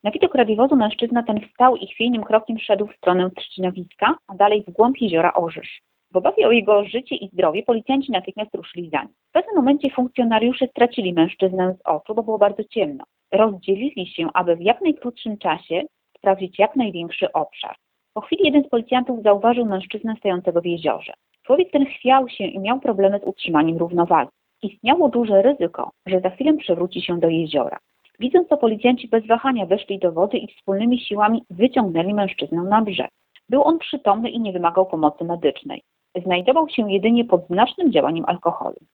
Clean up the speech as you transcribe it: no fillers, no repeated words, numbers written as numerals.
Na widok radiowozu mężczyzna ten wstał i chwiejnym krokiem szedł w stronę trzcinowiska, a dalej w głąb jeziora Orzysz. W obawie o jego życie i zdrowie policjanci natychmiast ruszyli za nim. W pewnym momencie funkcjonariusze stracili mężczyznę z oczu, bo było bardzo ciemno. Rozdzielili się, aby w jak najkrótszym czasie sprawdzić jak największy obszar. Po chwili jeden z policjantów zauważył mężczyznę stojącego w jeziorze. Człowiek ten chwiał się i miał problemy z utrzymaniem równowagi. Istniało duże ryzyko, że za chwilę przewróci się do jeziora. Widząc to, policjanci bez wahania weszli do wody i wspólnymi siłami wyciągnęli mężczyznę na brzeg. Był on przytomny i nie wymagał pomocy medycznej. Znajdował się jedynie pod znacznym działaniem alkoholu.